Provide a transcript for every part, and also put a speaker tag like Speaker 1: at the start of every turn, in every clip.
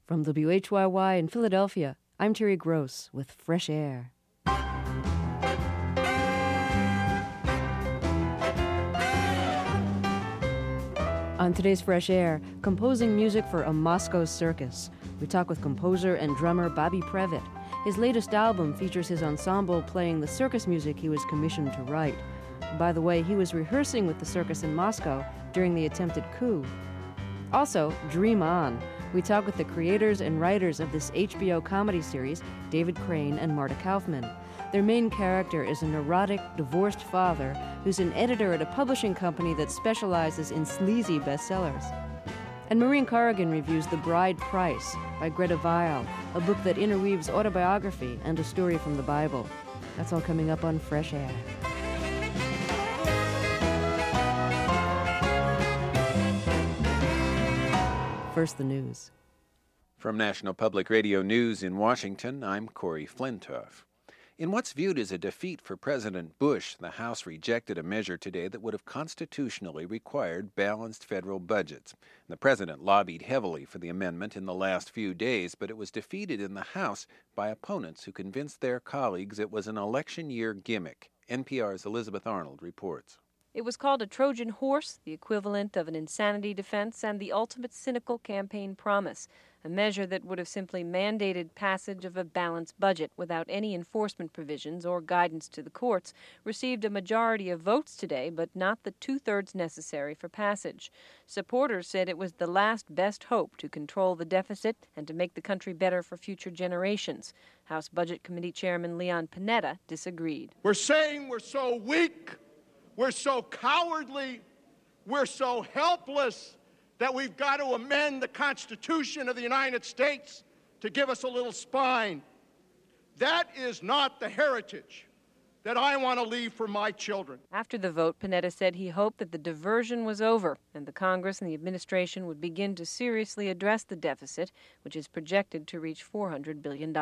Speaker 1: From WHYY in Philadelphia, I'm Terry Gross with Fresh Air. On today's Fresh Air, composing music for a Moscow circus. We talk with composer and drummer Bobby Previtt. His latest album features his ensemble playing the circus music he was commissioned to write. By the way, he was rehearsing with the circus in Moscow during the attempted coup. Also, Dream On. We talk with the creators and writers of this HBO comedy series, David Crane and Marta Kaufman. Their main character is a neurotic, divorced father who's an editor at a publishing company that specializes in sleazy bestsellers. And Maureen Corrigan reviews The Bride Price by Greta Weil, a book that interweaves autobiography and a story from the Bible. That's all coming up on Fresh Air. First, the news.
Speaker 2: From National Public Radio News in Washington, I'm Corey Flintoff. In what's viewed as a defeat for President Bush, the House rejected a measure today that would have constitutionally required balanced federal budgets. The president lobbied heavily for the amendment in the last few days, but it was defeated in the House by opponents who convinced their colleagues it was an election year gimmick. NPR's Elizabeth Arnold reports.
Speaker 3: It was called a Trojan horse, the equivalent of an insanity defense, and the ultimate cynical campaign promise, a measure that would have simply mandated passage of a balanced budget without any enforcement provisions or guidance to the courts, received a majority of votes today, but not the two-thirds necessary for passage. Supporters said it was the last best hope to control the deficit and to make the country better for future generations. House Budget Committee Chairman Leon Panetta disagreed.
Speaker 4: We're saying we're so weak, we're so cowardly, we're so helpless that we've got to amend the Constitution of the United States to give us a little spine. That is not the heritage that I want to leave for my children.
Speaker 3: After the vote, Panetta said he hoped that the diversion was over and the Congress and the administration would begin to seriously address the deficit, which is projected to reach $400 billion.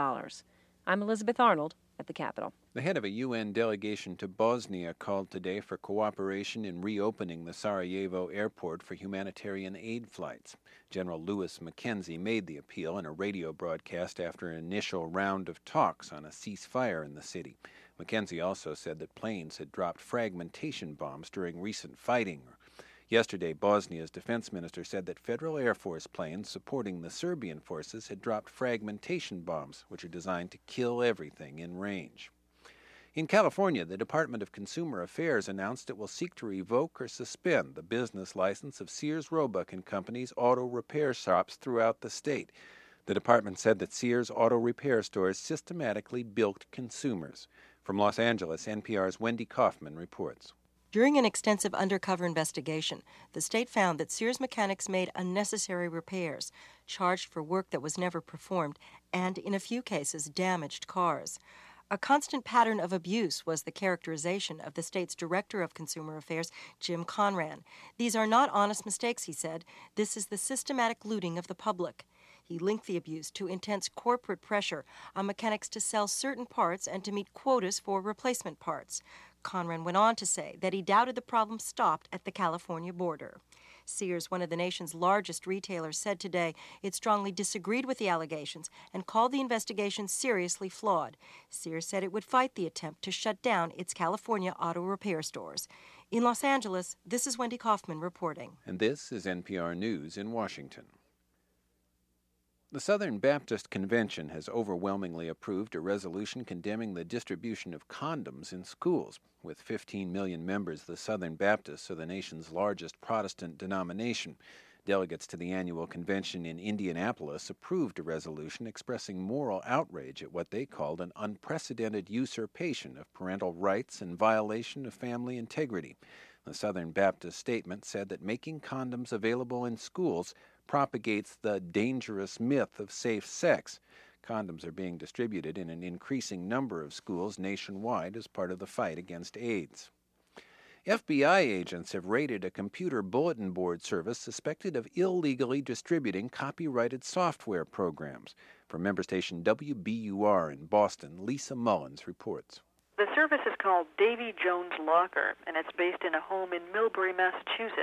Speaker 3: I'm Elizabeth Arnold at the Capitol.
Speaker 2: The head of a UN delegation to Bosnia called today for cooperation in reopening the Sarajevo airport for humanitarian aid flights. General Lewis McKenzie made the appeal in a radio broadcast after an initial round of talks on a ceasefire in the city. McKenzie also said that planes had dropped fragmentation bombs during recent fighting. Yesterday, Bosnia's defense minister said that federal Air Force planes supporting the Serbian forces had dropped fragmentation bombs, which are designed to kill everything in range. In California, the Department of Consumer Affairs announced it will seek to revoke or suspend the business license of Sears Roebuck & Company's auto repair shops throughout the state. The department said that Sears auto repair stores systematically bilked consumers. From Los Angeles, NPR's Wendy Kaufman reports.
Speaker 5: During an extensive undercover investigation, the state found that Sears mechanics made unnecessary repairs, charged for work that was never performed, and, in a few cases, damaged cars. A constant pattern of abuse was the characterization of the state's Director of Consumer Affairs, Jim Conran. These are not honest mistakes, he said. This is the systematic looting of the public. He linked the abuse to intense corporate pressure on mechanics to sell certain parts and to meet quotas for replacement parts. Conran went on to say that he doubted the problem stopped at the California border. Sears, one of the nation's largest retailers, said today it strongly disagreed with the allegations and called the investigation seriously flawed. Sears said it would fight the attempt to shut down its California auto repair stores. In Los Angeles, this is Wendy Kaufman reporting.
Speaker 2: And this is NPR News in Washington. The Southern Baptist Convention has overwhelmingly approved a resolution condemning the distribution of condoms in schools. With 15 million members, the Southern Baptists are the nation's largest Protestant denomination. Delegates to the annual convention in Indianapolis approved a resolution expressing moral outrage at what they called an unprecedented usurpation of parental rights and violation of family integrity. The Southern Baptist statement said that making condoms available in schools propagates the dangerous myth of safe sex. Condoms are being distributed in an increasing number of schools nationwide as part of the fight against AIDS. FBI agents have raided a computer bulletin board service suspected of illegally distributing copyrighted software programs. From member station WBUR in Boston, Lisa Mullins reports.
Speaker 6: The service is called Davy Jones Locker, and it's based in a home in Millbury, Massachusetts.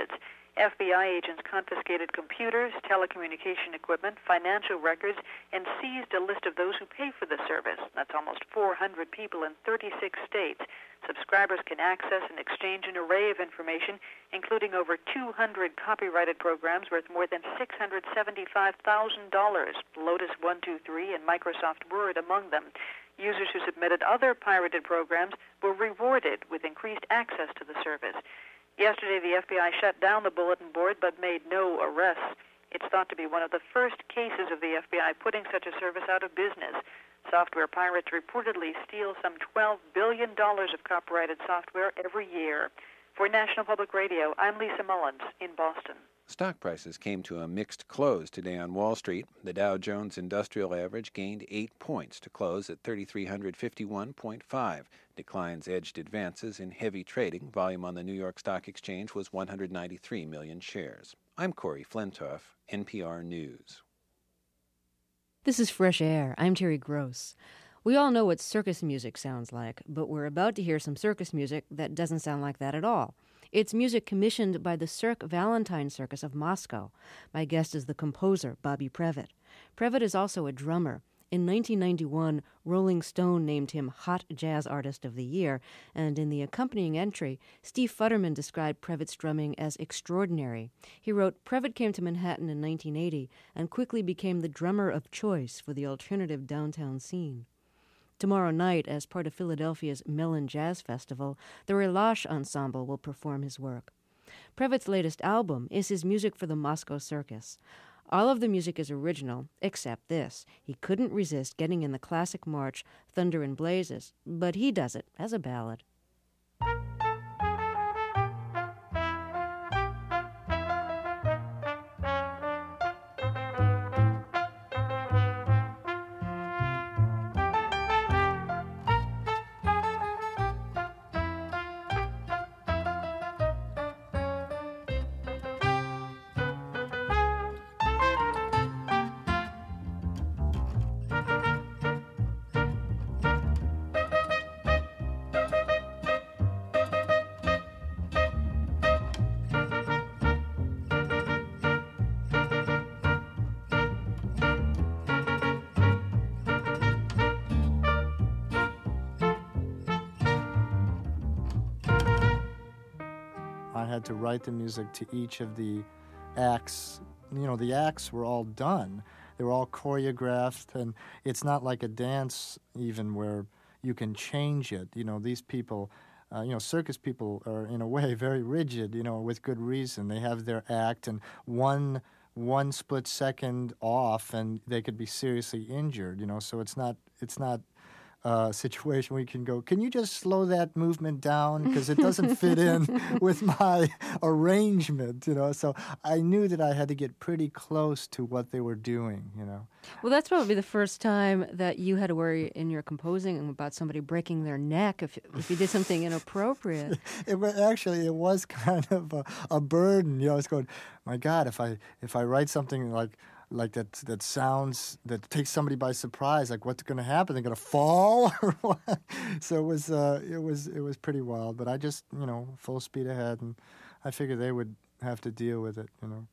Speaker 6: FBI agents confiscated computers, telecommunication equipment, financial records, and seized a list of those who pay for the service. That's almost 400 people in 36 states. Subscribers can access and exchange an array of information, including over 200 copyrighted programs worth more than $675,000, Lotus 123 and Microsoft Word among them. Users who submitted other pirated programs were rewarded with increased access to the service. Yesterday, the FBI shut down the bulletin board but made no arrests. It's thought to be one of the first cases of the FBI putting such a service out of business. Software pirates reportedly steal some $12 billion of copyrighted software every year. For National Public Radio, I'm Lisa Mullins in Boston.
Speaker 2: Stock prices came to a mixed close today on Wall Street. The Dow Jones Industrial Average gained 8 points to close at 3,351.5. Declines edged advances in heavy trading. Volume on the New York Stock Exchange was 193 million shares. I'm Corey Flintoff, NPR News.
Speaker 1: This is Fresh Air. I'm Terry Gross. We all know what circus music sounds like, but we're about to hear some circus music that doesn't sound like that at all. It's music commissioned by the Cirque Valentine Circus of Moscow. My guest is the composer, Bobby Previte. Previte is also a drummer. In 1991, Rolling Stone named him Hot Jazz Artist of the Year, and in the accompanying entry, Steve Futterman described Previte's drumming as extraordinary. He wrote, Previte came to Manhattan in 1980 and quickly became the drummer of choice for the alternative downtown scene. Tomorrow night, as part of Philadelphia's Mellon Jazz Festival, the Relâche Ensemble will perform his work. Previte's latest album is his music for the Moscow Circus. All of the music is original, except this. He couldn't resist getting in the classic march, Thunder and Blazes, but he does it as a ballad.
Speaker 7: I had to write the music to each of the acts. You know, the acts were all done. They were all choreographed, and it's not like a dance even where you can change it. You know, these people, circus people are in a way very rigid, with good reason. They have their act, and one split second off, and they could be seriously injured, so it's not situation where you can go, can you just slow that movement down? Because it doesn't fit in with my arrangement, So I knew that I had to get pretty close to what they were doing,
Speaker 1: Well, that's probably the first time that you had to worry in your composing about somebody breaking their neck if you did something inappropriate.
Speaker 7: It was kind of a burden. I was going, my God, if I write something like that sounds, that takes somebody by surprise, like what's going to happen? They're going to fall or what? So it was pretty wild, but I just, full speed ahead, and I figured they would have to deal with it,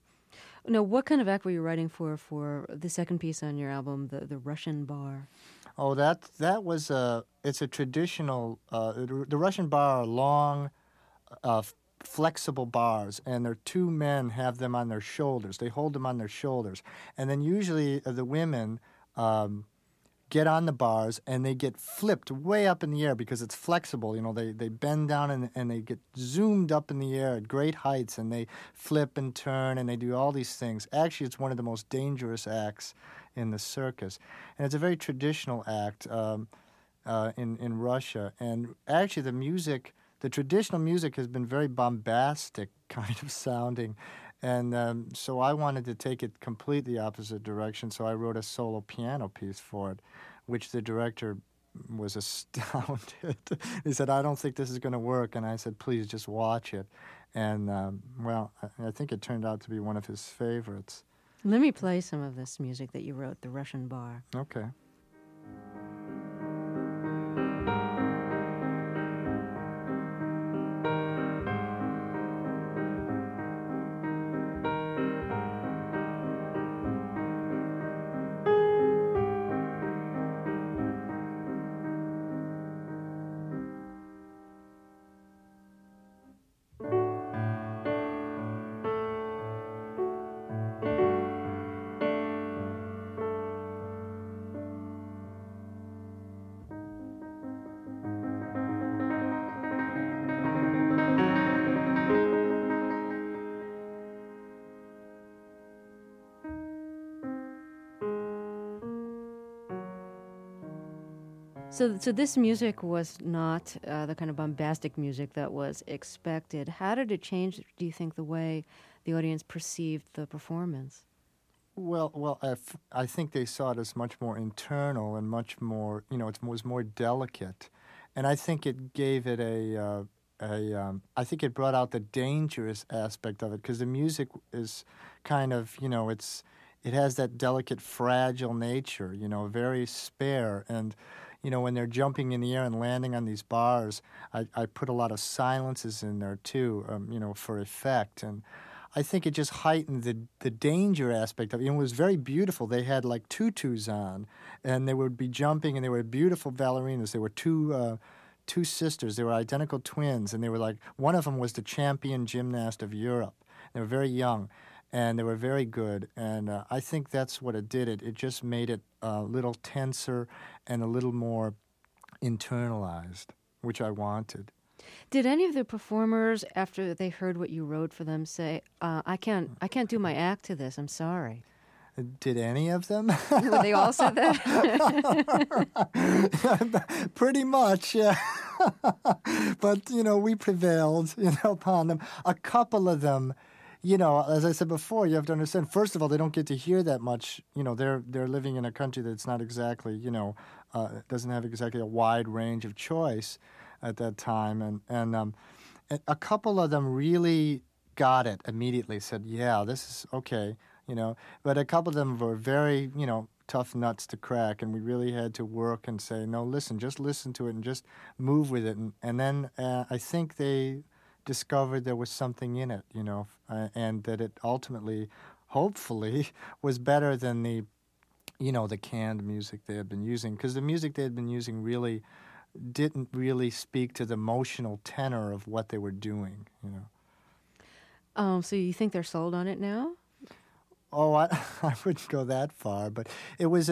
Speaker 1: Now, what kind of act were you writing for the second piece on your album, the Russian Bar?
Speaker 7: Oh, that was it's a traditional, the Russian bar are long, flexible bars, and their two men have them on their shoulders. They hold them on their shoulders. And then usually the women get on the bars, and they get flipped way up in the air because it's flexible. They bend down, and they get zoomed up in the air at great heights, and they flip and turn, and they do all these things. Actually, it's one of the most dangerous acts in the circus. And it's a very traditional act in Russia. And actually, the traditional music has been very bombastic kind of sounding, and so I wanted to take it completely opposite direction, so I wrote a solo piano piece for it, which the director was astounded. He said, I don't think this is going to work, and I said, please just watch it. And, I think it turned out to be one of his favorites.
Speaker 1: Let me play some of this music that you wrote, The Russian Bar.
Speaker 7: Okay.
Speaker 1: So this music was not the kind of bombastic music that was expected. How did it change, do you think, the way the audience perceived the performance?
Speaker 7: Well, I think they saw it as much more internal and much more, it was more delicate. And I think it gave it I think it brought out the dangerous aspect of it, because the music is kind of, it has that delicate, fragile nature, very spare. And, when they're jumping in the air and landing on these bars, I put a lot of silences in there too, for effect. And I think it just heightened the danger aspect of it. It was very beautiful. They had like tutus on, and they would be jumping, and they were beautiful ballerinas. They were two sisters. They were identical twins, and they were like, one of them was the champion gymnast of Europe. They were very young, and they were very good. And I think that's what it did. It just made it a little tenser and a little more internalized, which I wanted.
Speaker 1: Did any of the performers, after they heard what you wrote for them, say, "I can't do my act to this. I'm sorry"?
Speaker 7: Did any of them?
Speaker 1: They all said that?
Speaker 7: Pretty much, yeah. But, we prevailed, upon them. A couple of them, as I said before, you have to understand, first of all, they don't get to hear that much. They're living in a country that's not exactly, doesn't have exactly a wide range of choice at that time. And a couple of them really got it immediately, said, yeah, this is okay. But a couple of them were very, tough nuts to crack, and we really had to work and say, no, just listen to it and just move with it. And then I think they discovered there was something in it, and that it ultimately, hopefully, was better than the canned music they had been using, because the music they had been using really didn't really speak to the emotional tenor of what they were doing,
Speaker 1: So you think they're sold on it now?
Speaker 7: Oh, I wouldn't go that far, but it was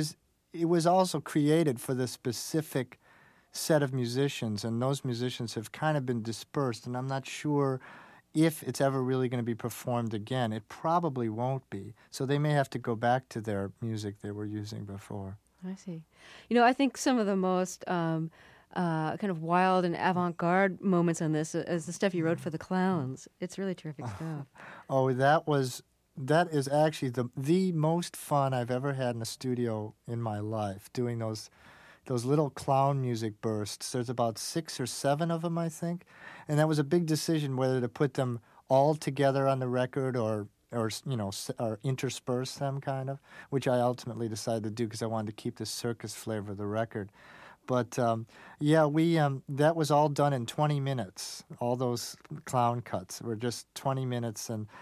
Speaker 7: also created for the specific set of musicians, and those musicians have kind of been dispersed, and I'm not sure if it's ever really going to be performed again. It probably won't be, so they may have to go back to their music they were using before.
Speaker 1: I see. I think some of the most kind of wild and avant-garde moments on this is the stuff you wrote for the Clowns. It's really terrific stuff.
Speaker 7: Oh, that is actually the most fun I've ever had in a studio in my life, doing those little clown music bursts. There's about 6 or 7 of them, I think. And that was a big decision whether to put them all together on the record or intersperse them, kind of, which I ultimately decided to do because I wanted to keep the circus flavor of the record. But, that was all done in 20 minutes. All those clown cuts were just 20 minutes, and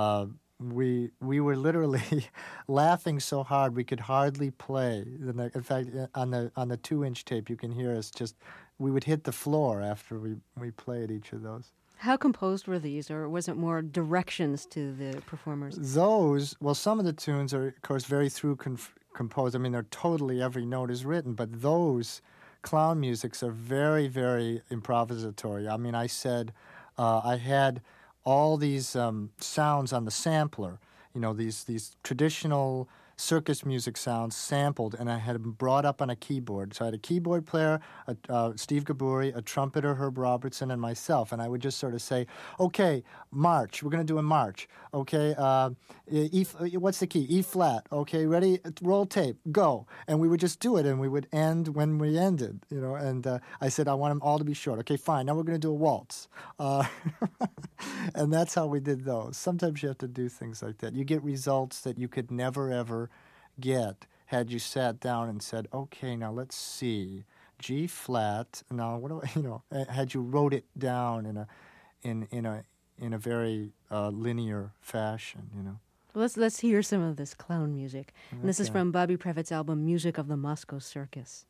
Speaker 7: we were literally laughing so hard we could hardly play. In fact, on the 2-inch tape, you can hear us we would hit the floor after we played each of those.
Speaker 1: How composed were these, or was it more directions to the performers?
Speaker 7: Some of the tunes are, of course, very composed. I mean, they're totally, every note is written, but those clown musics are very, very improvisatory. I mean, I said I had all these sounds on the sampler, these traditional circus music sounds sampled, and I had them brought up on a keyboard. So I had a keyboard player, Steve Gaburi, a trumpeter, Herb Robertson, and myself. And I would just sort of say, okay, march. We're going to do a march. Okay, what's the key? E flat. Okay, ready? Roll tape. Go. And we would just do it, and we would end when we ended, And I said, I want them all to be short. Okay, fine. Now we're going to do a waltz. And that's how we did those. Sometimes you have to do things like that. You get results that you could never, ever get had you sat down and said, okay, now let's see, G flat. Now what do I, had you wrote it down in a very linear fashion,
Speaker 1: Let's hear some of this clown music. And this is from Bobby Previtt's album Music of the Moscow Circus.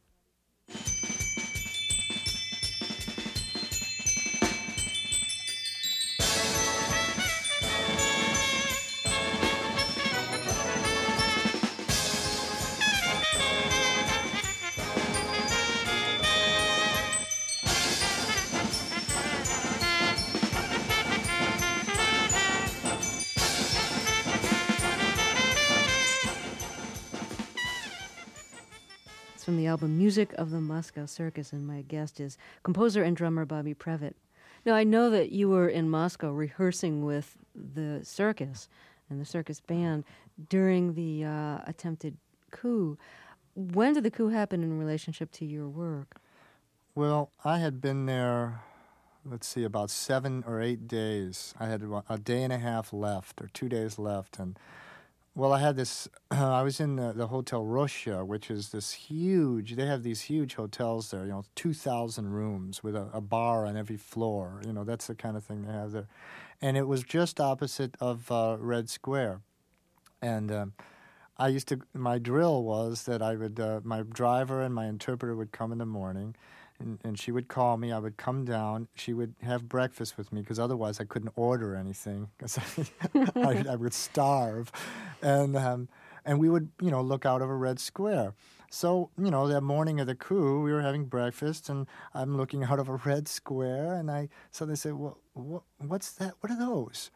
Speaker 1: It's from the album Music of the Moscow Circus, and my guest is composer and drummer Bobby Previte. Now, I know that you were in Moscow rehearsing with the circus and the circus band during the attempted coup. When did the coup happen in relationship to your work?
Speaker 7: Well, I had been there, let's see, about 7 or 8 days. I had a day and a half left, or 2 days left, and well, I had this, I was in the Hotel Russia, which is this huge, they have these huge hotels there, 2,000 rooms with a bar on every floor. That's the kind of thing they have there. And it was just opposite of Red Square. And my drill was that I would, my driver and my interpreter would come in the morning, and she would call me. I would come down. She would have breakfast with me because otherwise I couldn't order anything because I would starve. And we would, look out over Red Square. So, that morning of the coup, we were having breakfast, and I'm looking out over Red Square, and so they said, well, what's that? What are those?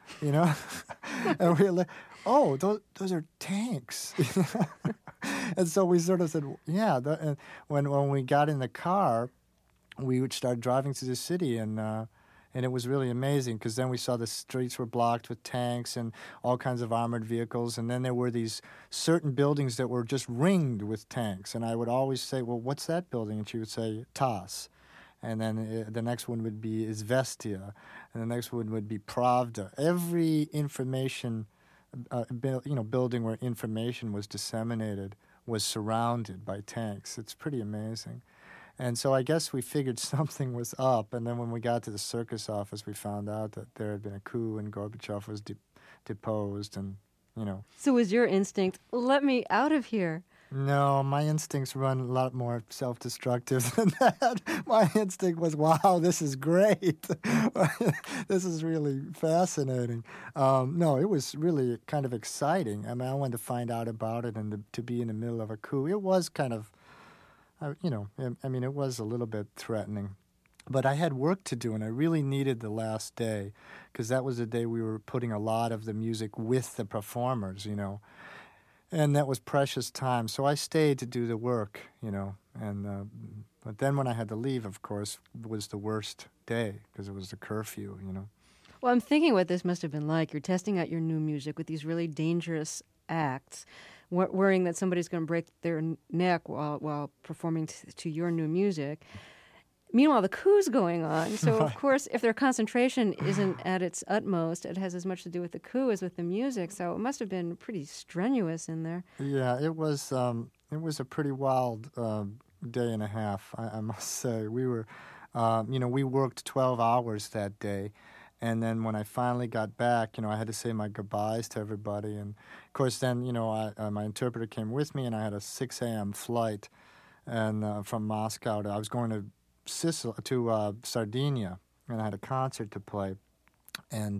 Speaker 7: And we were like, oh, those are tanks. And so we sort of said, yeah. And when we got in the car, we would start driving through the city, and it was really amazing because then we saw the streets were blocked with tanks and all kinds of armored vehicles, and then there were these certain buildings that were just ringed with tanks. And I would always say, well, what's that building? And she would say, TASS. And then the next one would be Izvestia, and the next one would be Pravda. Every information, building where information was disseminated was surrounded by tanks. It's pretty amazing. And so I guess we figured something was up, and then when we got to the circus office, we found out that there had been a coup and Gorbachev was deposed, and,
Speaker 1: So was your instinct, let me out of here?
Speaker 7: No, my instincts run a lot more self-destructive than that. My instinct was, wow, this is great. This is really fascinating. No, it was really kind of exciting. I mean, I wanted to find out about it and to be in the middle of a coup. It was kind of, it was a little bit threatening. But I had work to do, and I really needed the last day because that was the day we were putting a lot of the music with the performers, And that was precious time, so I stayed to do the work, And but then when I had to leave, of course, was the worst day because it was the curfew,
Speaker 1: Well, I'm thinking what this must have been like. You're testing out your new music with these really dangerous acts, worrying that somebody's going to break their neck while performing to your new music. Meanwhile, the coup's going on. So, of course, if their concentration isn't at its utmost, it has as much to do with the coup as with the music. So it must have been pretty strenuous in there.
Speaker 7: Yeah, it was a pretty wild day and a half, I must say. We were, we worked 12 hours that day. And then when I finally got back, I had to say my goodbyes to everybody. And, of course, then, my interpreter came with me, and I had a 6 a.m. flight from Moscow. I was going to Sardinia, and I had a concert to play. And,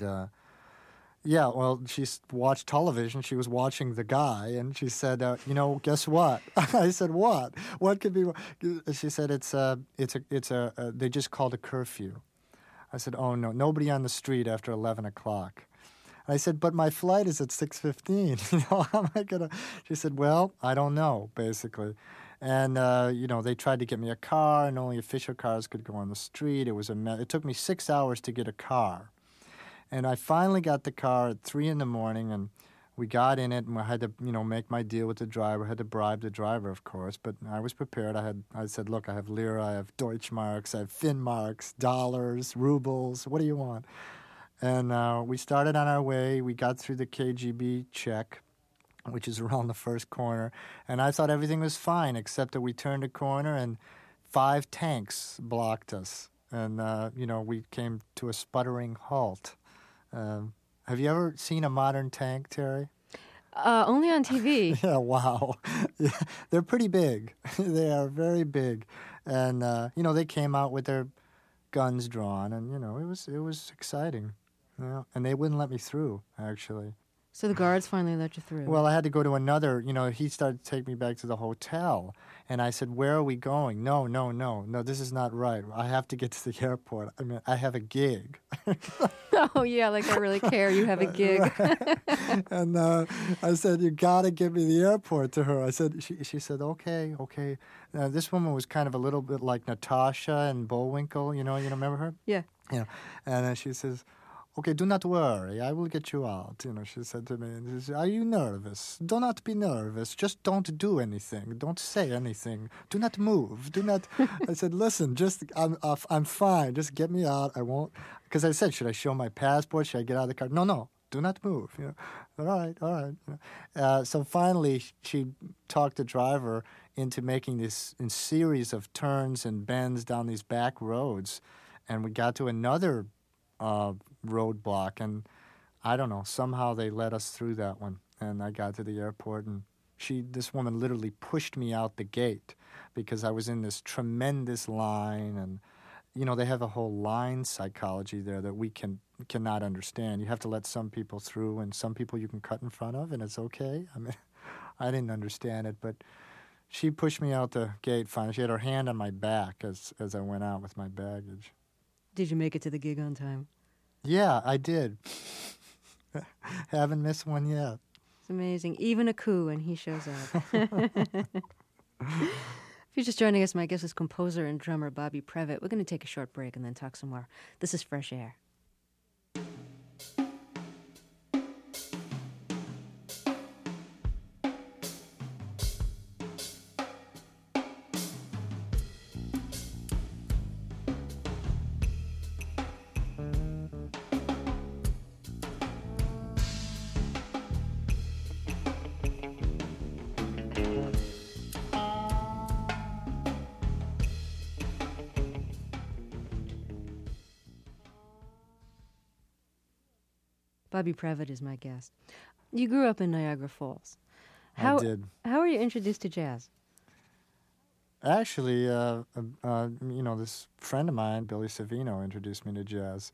Speaker 7: she watched television. She was watching The Guy, and she said, guess what? I said, what? What could be? She said, they just called a curfew. I said, oh, no, nobody on the street after 11 o'clock. I said, but my flight is at 6:15. How am I going to? She said, well, I don't know, basically. And, they tried to get me a car, and only official cars could go on the street. It was it took me 6 hours to get a car. And I finally got the car at 3 in the morning, and we got in it, and I had to, make my deal with the driver. I had to bribe the driver, of course, but I was prepared. I said, look, I have lira, I have Deutschmarks, I have Finnmarks, dollars, rubles. What do you want? And we started on our way. We got through the KGB check, which is around the first corner, and I thought everything was fine, except that we turned a corner and 5 tanks blocked us, and, we came to a sputtering halt. Have you ever seen a modern tank, Terry?
Speaker 1: Only on TV.
Speaker 7: Yeah, wow. Yeah, they're pretty big. They are very big, and, they came out with their guns drawn, and, it was exciting. And they wouldn't let me through, actually.
Speaker 1: So the guards finally let you through.
Speaker 7: Well, I had to go to another, he started to take me back to the hotel. And I said, where are we going? No, this is not right. I have to get to the airport. I mean, I have a gig.
Speaker 1: Oh, yeah, like I really care. You have a gig.
Speaker 7: And I said, you got to get me the airport to her. I said, she said, okay. This woman was kind of a little bit like Natasha and Bullwinkle, you remember her?
Speaker 1: Yeah.
Speaker 7: And then she says, okay, do not worry. I will get you out. She said to me, and she said, are you nervous? Do not be nervous. Just don't do anything. Don't say anything. Do not move. Do not. I said, listen, I'm fine. Just get me out. I won't. Because I said, should I show my passport? Should I get out of the car? No. Do not move. All right. So finally, she talked the driver into making this in series of turns and bends down these back roads, and we got to another roadblock, and I don't know, somehow they let us through that one, and I got to the airport, and this woman literally pushed me out the gate because I was in this tremendous line, and they have a whole line psychology there that we cannot understand. You have to let some people through, and some people you can cut in front of, and it's okay. I mean, I didn't understand it, but she pushed me out the gate finally. She had her hand on my back as I went out with my baggage.
Speaker 1: Did you make it to the gig on time?
Speaker 7: Yeah, I did. Haven't missed one yet.
Speaker 1: It's amazing. Even a coup, and he shows up. If you're just joining us, my guest is composer and drummer Bobby Previte. We're going to take a short break and then talk some more. This is Fresh Air. Bobby Previte is my guest. You grew up in Niagara Falls.
Speaker 7: I did.
Speaker 1: How were you introduced to jazz?
Speaker 7: Actually, this friend of mine, Billy Savino, introduced me to jazz.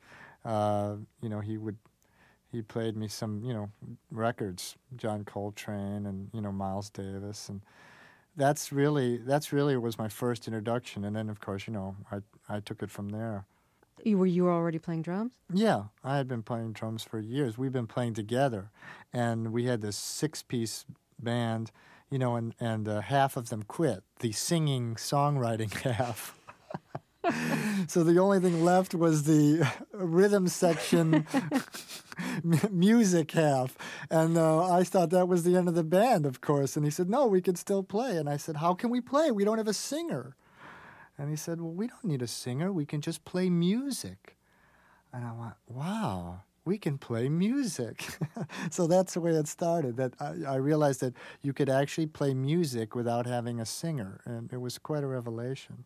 Speaker 7: He played me some, records, John Coltrane and, Miles Davis, and that's really was my first introduction. And then, of course, I took it from there.
Speaker 1: You were already playing drums?
Speaker 7: Yeah, I had been playing drums for years. We've been playing together, and we had this 6-piece band, and half of them quit, the singing, songwriting half. So the only thing left was the rhythm section, music half. And I thought that was the end of the band, of course. And he said, no, we could still play. And I said, how can we play? We don't have a singer. And he said, well, we don't need a singer. We can just play music. And I went, wow, we can play music. So that's the way it started, that I realized that you could actually play music without having a singer. And it was quite a revelation.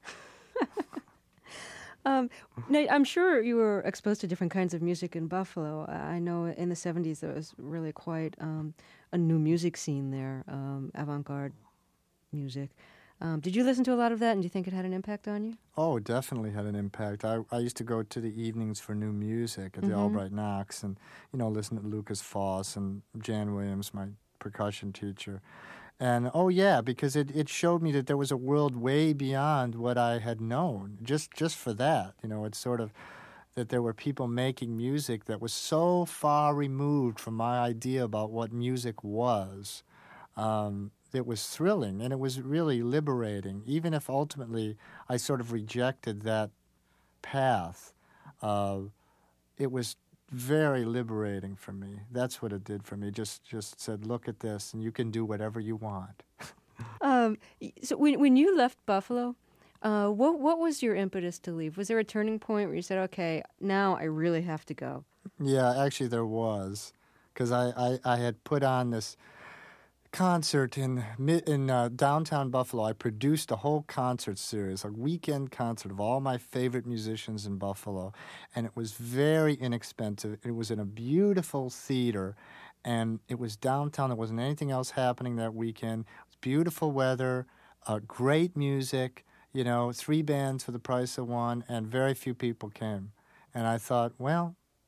Speaker 1: Now, I'm sure you were exposed to different kinds of music in Buffalo. I know in the 70s there was really quite a new music scene there, avant-garde music. Did you listen to a lot of that, and do you think it had an impact on you?
Speaker 7: Oh, it definitely had an impact. I used to go to the evenings for new music at the Albright Knox and, listen to Lucas Foss and Jan Williams, my percussion teacher. And, because it showed me that there was a world way beyond what I had known, just for that. It's sort of that there were people making music that was so far removed from my idea about what music was. It was thrilling, and it was really liberating, even if ultimately I sort of rejected that path. It was very liberating for me. That's what it did for me. Just said, look at this, and you can do whatever you want.
Speaker 1: So when you left Buffalo, what was your impetus to leave? Was there a turning point where you said, okay, now I really have to go? Yeah,
Speaker 7: actually there was, because I had put on this concert in downtown Buffalo. I produced a whole concert series, a weekend concert of all my favorite musicians in Buffalo, and it was very inexpensive. It was in a beautiful theater, and it was downtown. There wasn't anything else happening that weekend. It was beautiful weather, great music, 3 bands for the price of one, and very few people came. And I thought, well,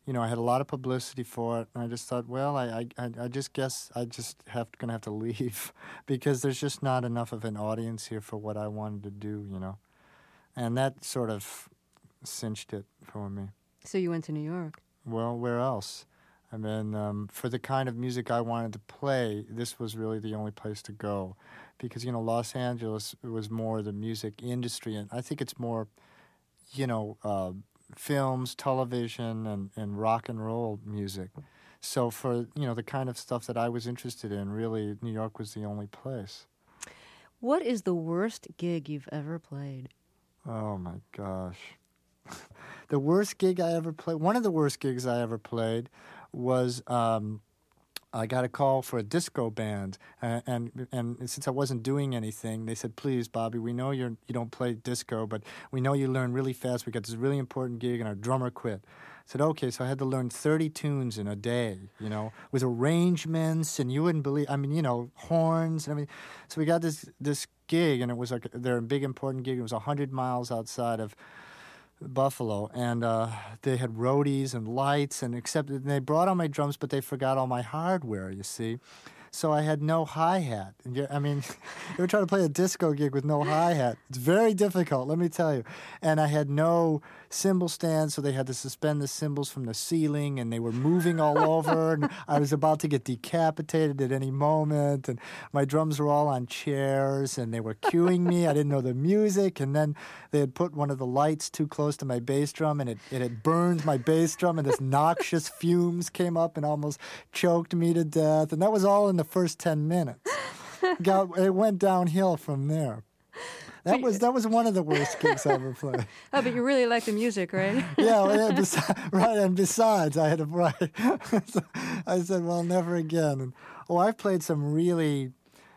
Speaker 7: I had a lot of publicity for it, and I just thought, well, I just guess I just gonna have to leave because there's just not enough of an audience here for what I wanted to do, and that sort of cinched it for me.
Speaker 1: So you went to New York.
Speaker 7: Well, where else? I mean, for the kind of music I wanted to play, this was really the only place to go, because Los Angeles was more the music industry, and I think it's more, films, television, and rock and roll music. So for, the kind of stuff that I was interested in, really, New York was the only place.
Speaker 1: What is the worst gig you've ever played?
Speaker 7: Oh, my gosh. The worst gig I ever played, one of the worst gigs I ever played was I got a call for a disco band, and since I wasn't doing anything, they said, "Please, Bobby, we know you don't play disco, but we know you learn really fast. We got this really important gig, and our drummer quit." I said, "Okay," so I had to learn 30 tunes in a day, with arrangements, and you wouldn't believe, horns and everything. So we got this gig, and it was like their big important gig. It was 100 miles outside of Buffalo, and they had roadies and lights, and they brought all my drums, but they forgot all my hardware, you see. So I had no hi-hat. I mean, you were trying to play a disco gig with no hi-hat. It's very difficult, let me tell you. And I had no cymbal stand, so they had to suspend the cymbals from the ceiling, and they were moving all over, and I was about to get decapitated at any moment, and my drums were all on chairs, and they were cueing me. I didn't know the music, and then they had put one of the lights too close to my bass drum, and it had burned my bass drum, and this noxious fumes came up and almost choked me to death, and that was all in the first 10 minutes. It went downhill from there. That was one of the worst gigs I ever played.
Speaker 1: Oh, but you really like the music, right?
Speaker 7: Yeah, right. And besides, I had to write. So I said, well, never again. And I've played some really.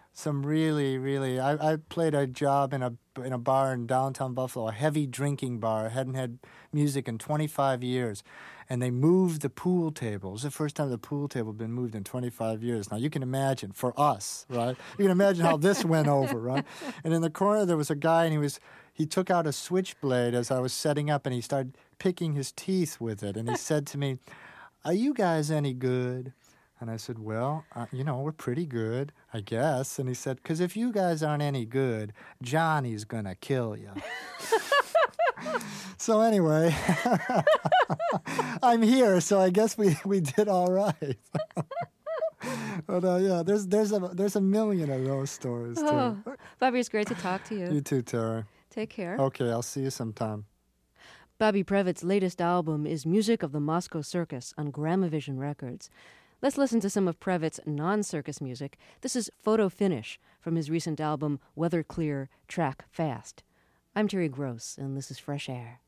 Speaker 7: I played a job in a bar in downtown Buffalo, a heavy drinking bar. I hadn't had music in 25 years. And they moved the pool table. It was the first time the pool table had been moved in 25 years. Now, you can imagine, for us, right? You can imagine how this went over, right? And in the corner, there was a guy, and he took out a switchblade as I was setting up, and he started picking his teeth with it. And he said to me, "Are you guys any good?" And I said, "Well, we're pretty good, I guess." And he said, "'Cause if you guys aren't any good, Johnny's gonna kill you." So anyway, I'm here, so I guess we did all right. But yeah, there's a million of those stories too.
Speaker 1: Oh, Bobby, it's great to talk to you.
Speaker 7: You too, Tara.
Speaker 1: Take care.
Speaker 7: Okay, I'll see you sometime.
Speaker 1: Bobby Previtt's latest album is Music of the Moscow Circus on Gramavision Records. Let's listen to some of Previtt's non-circus music. This is Photo Finish from his recent album Weather Clear, Track Fast. I'm Terry Gross, and this is Fresh Air.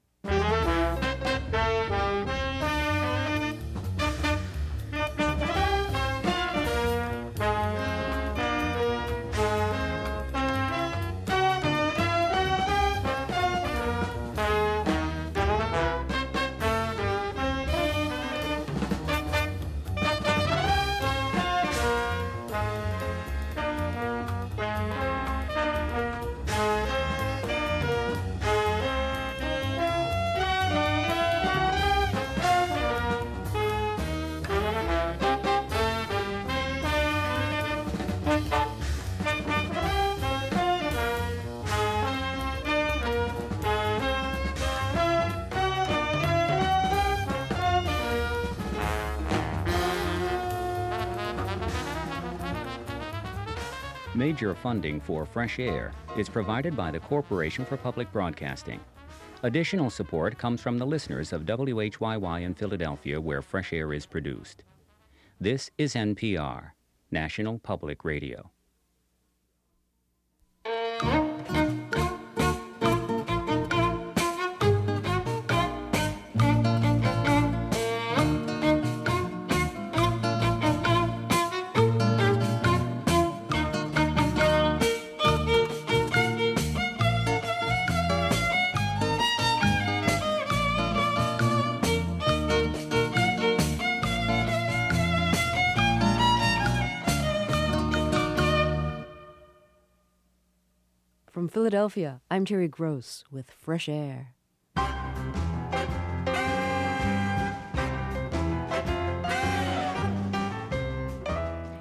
Speaker 8: Major funding for Fresh Air is provided by the Corporation for Public Broadcasting. Additional support comes from the listeners of WHYY in Philadelphia, where Fresh Air is produced. This is NPR, National Public Radio.
Speaker 1: From Philadelphia, I'm Terry Gross with Fresh Air.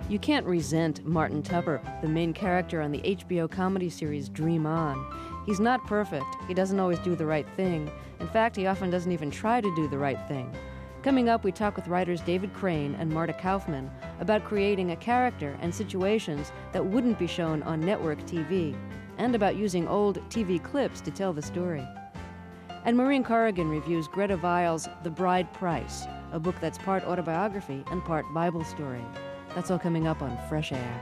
Speaker 1: You can't resent Martin Tupper, the main character on the HBO comedy series Dream On. He's not perfect. He doesn't always do the right thing. In fact, he often doesn't even try to do the right thing. Coming up, we talk with writers David Crane and Marta Kaufman about creating a character and situations that wouldn't be shown on network TV, and about using old TV clips to tell the story. And Maureen Corrigan reviews Greta Weil's The Bride Price, a book that's part autobiography and part Bible story. That's all coming up on Fresh Air.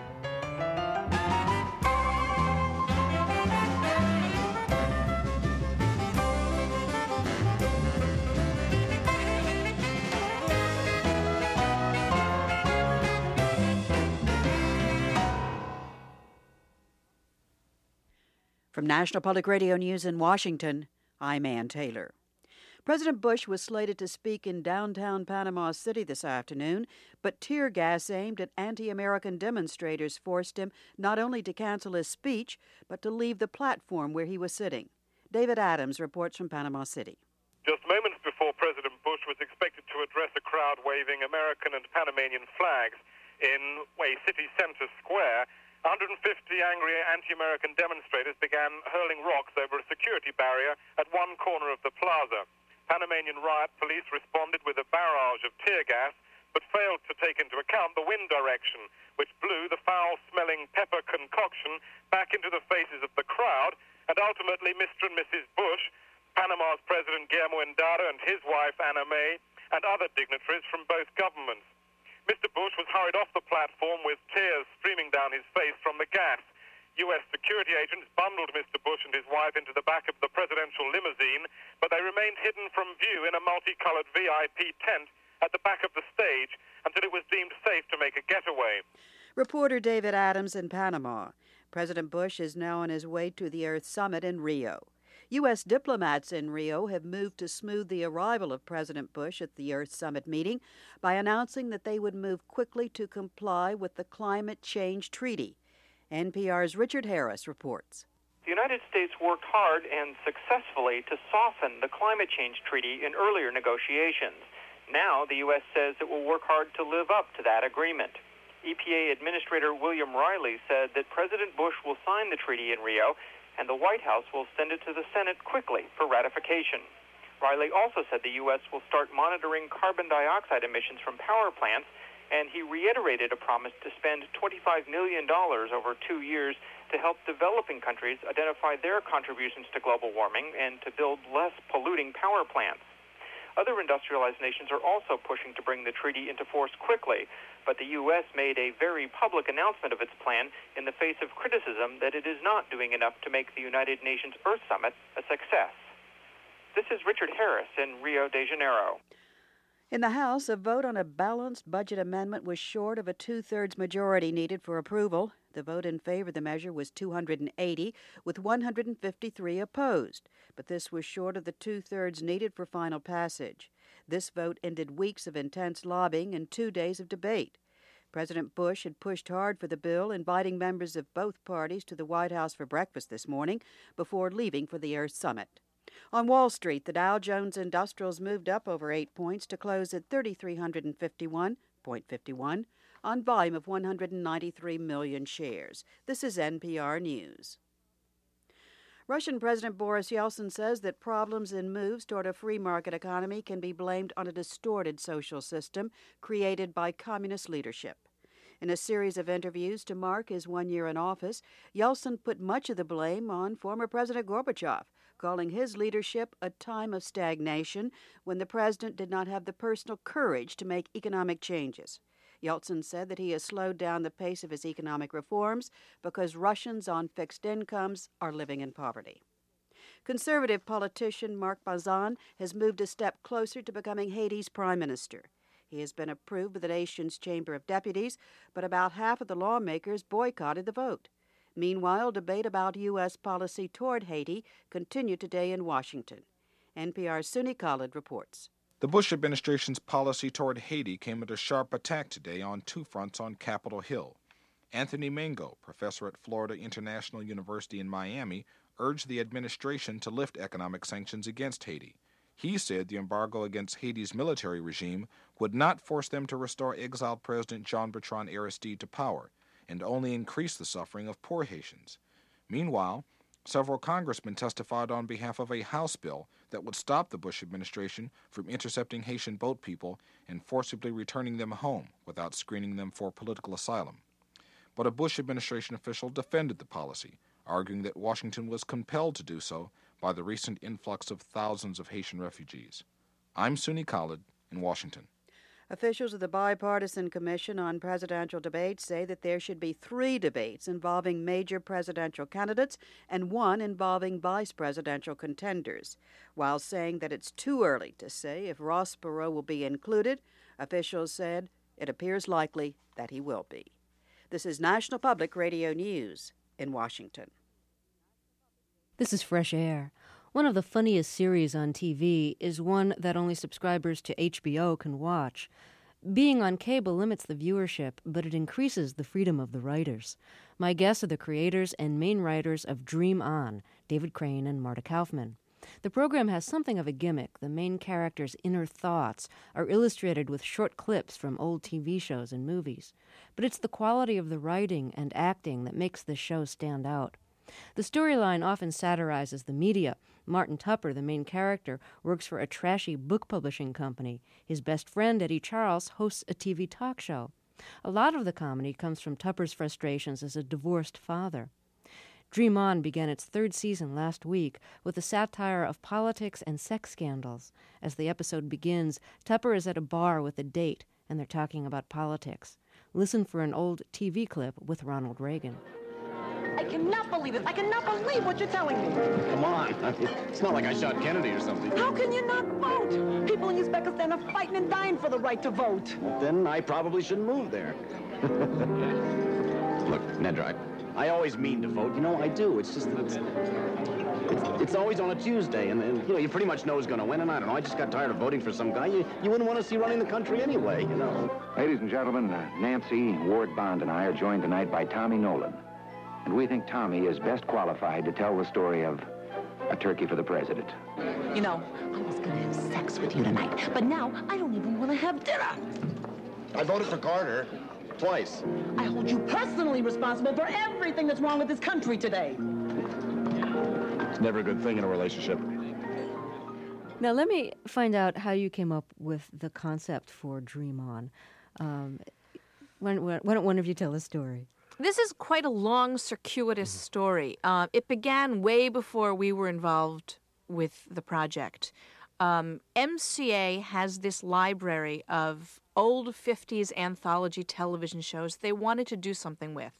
Speaker 9: From National Public Radio News in Washington, I'm Ann Taylor. President Bush was slated to speak in downtown Panama City this afternoon, but tear gas aimed at anti-American demonstrators forced him not only to cancel his speech, but to leave the platform where he was sitting. David Adams reports from Panama City.
Speaker 10: Just moments before President Bush was expected to address a crowd waving American and Panamanian flags in a city center square, 150 angry anti-American demonstrators began hurling rocks over a security barrier at one corner of the plaza. Panamanian riot police responded with a barrage of tear gas, but failed to take into account the wind direction, which blew the foul-smelling pepper concoction back into the faces of the crowd, and ultimately Mr. and Mrs. Bush, Panama's President Guillermo Endara and his wife Anna May, and other dignitaries from both governments. Mr. Bush was hurried off the platform with tears streaming down his face from the gas. U.S. security agents bundled Mr. Bush and his wife into the back of the presidential limousine, but they remained hidden from view in a multicolored VIP tent at the back of the stage until it was deemed safe to make a getaway.
Speaker 9: Reporter David Adams in Panama. President Bush is now on his way to the Earth Summit in Rio. U.S. diplomats in Rio have moved to smooth the arrival of President Bush at the Earth Summit meeting by announcing that they would move quickly to comply with the Climate Change Treaty. NPR's Richard Harris reports.
Speaker 11: The United States worked hard and successfully to soften the Climate Change Treaty in earlier negotiations. Now, the U.S. says it will work hard to live up to that agreement. EPA Administrator William Riley said that President Bush will sign the treaty in Rio, and the White House will send it to the Senate quickly for ratification. Riley also said the U.S. will start monitoring carbon dioxide emissions from power plants, and he reiterated a promise to spend $25 million over 2 years to help developing countries identify their contributions to global warming and to build less polluting power plants. Other industrialized nations are also pushing to bring the treaty into force quickly, but the U.S. made a very public announcement of its plan in the face of criticism that it is not doing enough to make the United Nations Earth Summit a success. This is Richard Harris in Rio de Janeiro.
Speaker 9: In the House, a vote on a balanced budget amendment was short of a two-thirds majority needed for approval. The vote in favor of the measure was 280, with 153 opposed. But this was short of the two-thirds needed for final passage. This vote ended weeks of intense lobbying and 2 days of debate. President Bush had pushed hard for the bill, inviting members of both parties to the White House for breakfast this morning before leaving for the Earth Summit. On Wall Street, the Dow Jones Industrials moved up over 8 points to close at 3,351.51 on volume of 193 million shares. This is NPR News. Russian President Boris Yeltsin says that problems in moves toward a free market economy can be blamed on a distorted social system created by communist leadership. In a series of interviews to mark his 1 year in office, Yeltsin put much of the blame on former President Gorbachev, calling his leadership a time of stagnation when the president did not have the personal courage to make economic changes. Yeltsin said that he has slowed down the pace of his economic reforms because Russians on fixed incomes are living in poverty. Conservative politician Mark Bazan has moved a step closer to becoming Haiti's prime minister. He has been approved by the nation's Chamber of Deputies, but about half of the lawmakers boycotted the vote. Meanwhile, debate about U.S. policy toward Haiti continued today in Washington. NPR's Suni Khalid reports.
Speaker 12: The Bush administration's policy toward Haiti came under sharp attack today on two fronts on Capitol Hill. Anthony Mango, professor at Florida International University in Miami, urged the administration to lift economic sanctions against Haiti. He said the embargo against Haiti's military regime would not force them to restore exiled President Jean-Bertrand Aristide to power, and only increase the suffering of poor Haitians. Meanwhile, several congressmen testified on behalf of a House bill that would stop the Bush administration from intercepting Haitian boat people and forcibly returning them home without screening them for political asylum. But a Bush administration official defended the policy, arguing that Washington was compelled to do so by the recent influx of thousands of Haitian refugees. I'm Suni Khalid in Washington.
Speaker 9: Officials of the Bipartisan Commission on Presidential Debates say that there should be 3 debates involving major presidential candidates and 1 involving vice presidential contenders. While saying that it's too early to say if Ross Perot will be included, officials said it appears likely that he will be. This is National Public Radio News in Washington.
Speaker 1: This is Fresh Air. One of the funniest series on TV is one that only subscribers to HBO can watch. Being on cable limits the viewership, but it increases the freedom of the writers. My guests are the creators and main writers of Dream On, David Crane and Marta Kaufman. The program has something of a gimmick. The main character's inner thoughts are illustrated with short clips from old TV shows and movies. But it's the quality of the writing and acting that makes the show stand out. The storyline often satirizes the media. Martin Tupper, the main character, works for a trashy book publishing company. His best friend, Eddie Charles, hosts a TV talk show. A lot of the comedy comes from Tupper's frustrations as a divorced father. Dream On began its 3rd season last week with a satire of politics and sex scandals. As the episode begins, Tupper is at a bar with a date, and they're talking about politics. Listen for an old TV clip with Ronald Reagan.
Speaker 13: I cannot believe it. I cannot believe what you're telling me.
Speaker 14: Come on. It's not like I shot Kennedy or something.
Speaker 13: How can you not vote? People in Uzbekistan are fighting and dying for the right to vote.
Speaker 14: Then I probably shouldn't move there. Look, Nedra, I always mean to vote. You know, I do. It's just that it's always on a Tuesday, and you know, you pretty much know who's going to win, and I don't know. I just got tired of voting for some guy you wouldn't want to see running the country anyway, you know.
Speaker 15: Ladies and gentlemen, Nancy, Ward Bond, and I are joined tonight by Tommy Nolan. And we think Tommy is best qualified to tell the story of a turkey for the president.
Speaker 13: You know, I was going to have sex with you tonight, but now I don't even want to have dinner.
Speaker 14: I voted for Carter twice.
Speaker 13: I hold you personally responsible for everything that's wrong with this country today.
Speaker 14: It's never a good thing in a relationship.
Speaker 1: Now, let me find out how you came up with the concept for Dream On. Why don't one of you tell the story?
Speaker 16: This is quite a long, circuitous story. It began way before we were involved with the project. MCA has this library of old 50s anthology television shows they wanted to do something with.